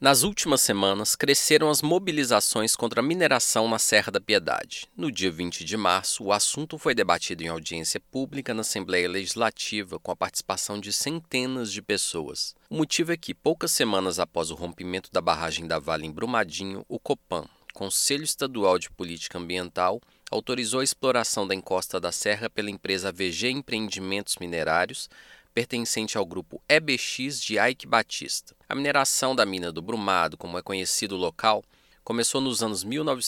Nas últimas semanas, cresceram as mobilizações contra a mineração na Serra da Piedade. No dia 20 de março, o assunto foi debatido em audiência pública na Assembleia Legislativa, com a participação de centenas de pessoas. O motivo é que, poucas semanas após o rompimento da barragem da Vale em Brumadinho, o COPAM, Conselho Estadual de Política Ambiental, autorizou a exploração da encosta da serra pela empresa AVG Empreendimentos Minerários, pertencente ao grupo EBX de Eike Batista. A mineração da mina do Brumado, como é conhecido o local, começou nos anos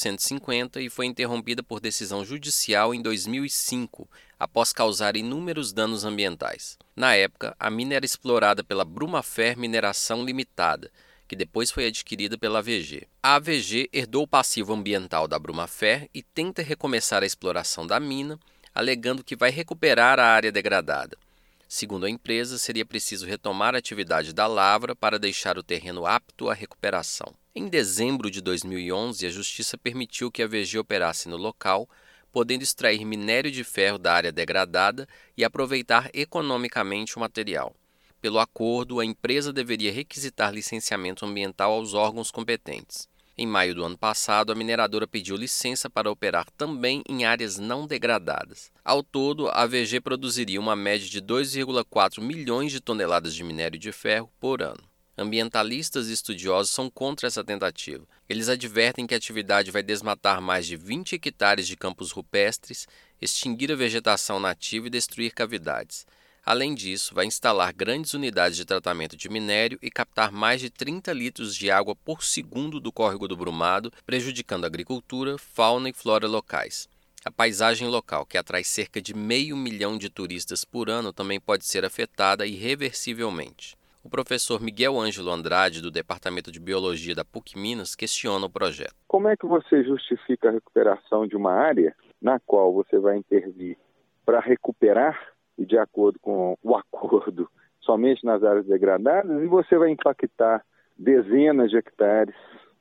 1950 e foi interrompida por decisão judicial em 2005, após causar inúmeros danos ambientais. Na época, a mina era explorada pela Brumafer Mineração Limitada, que depois foi adquirida pela AVG. A AVG herdou o passivo ambiental da Brumafer e tenta recomeçar a exploração da mina, alegando que vai recuperar a área degradada. Segundo a empresa, seria preciso retomar a atividade da lavra para deixar o terreno apto à recuperação. Em dezembro de 2011, a Justiça permitiu que a VG operasse no local, podendo extrair minério de ferro da área degradada e aproveitar economicamente o material. Pelo acordo, a empresa deveria requisitar licenciamento ambiental aos órgãos competentes. Em maio do ano passado, a mineradora pediu licença para operar também em áreas não degradadas. Ao todo, a VG produziria uma média de 2,4 milhões de toneladas de minério de ferro por ano. Ambientalistas e estudiosos são contra essa tentativa. Eles advertem que a atividade vai desmatar mais de 20 hectares de campos rupestres, extinguir a vegetação nativa e destruir cavidades. Além disso, vai instalar grandes unidades de tratamento de minério e captar mais de 30 litros de água por segundo do córrego do Brumado, prejudicando a agricultura, fauna e flora locais. A paisagem local, que atrai cerca de 500 mil de turistas por ano, também pode ser afetada irreversivelmente. O professor Miguel Ângelo Andrade, do Departamento de Biologia da PUC Minas, questiona o projeto. Como é que você justifica a recuperação de uma área na qual você vai intervir para recuperar e de acordo com o acordo somente nas áreas degradadas, e você vai impactar dezenas de hectares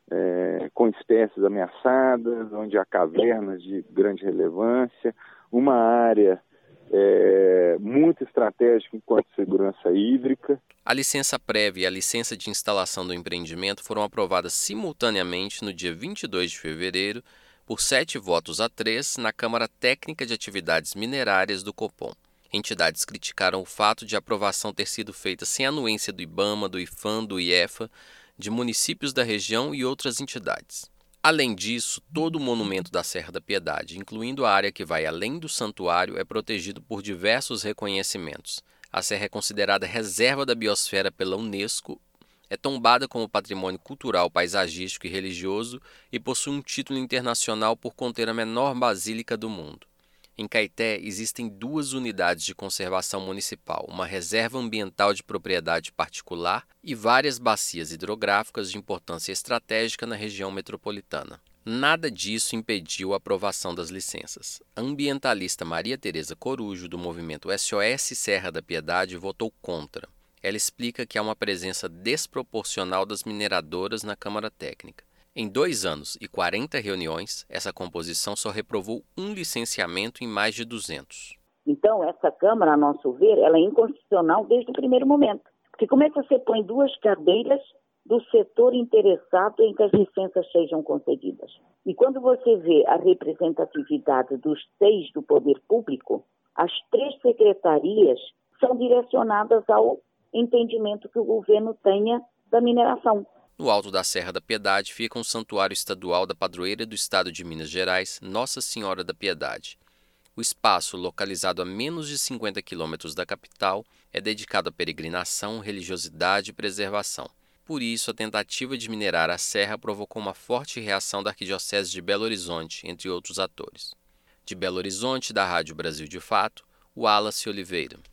com espécies ameaçadas, onde há cavernas de grande relevância, uma área muito estratégica enquanto segurança hídrica. A licença prévia e a licença de instalação do empreendimento foram aprovadas simultaneamente no dia 22 de fevereiro, por 7 votos a 3, na Câmara Técnica de Atividades Minerárias do COPOM. Entidades criticaram o fato de a aprovação ter sido feita sem anuência do IBAMA, do IFAM, do IEFA, de municípios da região e outras entidades. Além disso, todo o monumento da Serra da Piedade, incluindo a área que vai além do santuário, é protegido por diversos reconhecimentos. A serra é considerada reserva da biosfera pela Unesco, é tombada como patrimônio cultural, paisagístico e religioso e possui um título internacional por conter a menor basílica do mundo. Em Caeté, existem 2 unidades de conservação municipal, uma reserva ambiental de propriedade particular e várias bacias hidrográficas de importância estratégica na região metropolitana. Nada disso impediu a aprovação das licenças. A ambientalista Maria Tereza Corujo, do movimento SOS Serra da Piedade, votou contra. Ela explica que há uma presença desproporcional das mineradoras na Câmara Técnica. Em 2 anos e 40 reuniões, essa composição só reprovou um licenciamento em mais de 200. Então, essa Câmara, a nosso ver, ela é inconstitucional desde o primeiro momento. Porque como é que você põe 2 cadeiras do setor interessado em que as licenças sejam concedidas? E quando você vê a representatividade dos 6 do poder público, as 3 secretarias são direcionadas ao entendimento que o governo tenha da mineração. No alto da Serra da Piedade fica um santuário estadual da padroeira do estado de Minas Gerais, Nossa Senhora da Piedade. O espaço, localizado a menos de 50 quilômetros da capital, é dedicado à peregrinação, religiosidade e preservação. Por isso, a tentativa de minerar a serra provocou uma forte reação da Arquidiocese de Belo Horizonte, entre outros atores. De Belo Horizonte, da Rádio Brasil de Fato, Wallace Oliveira.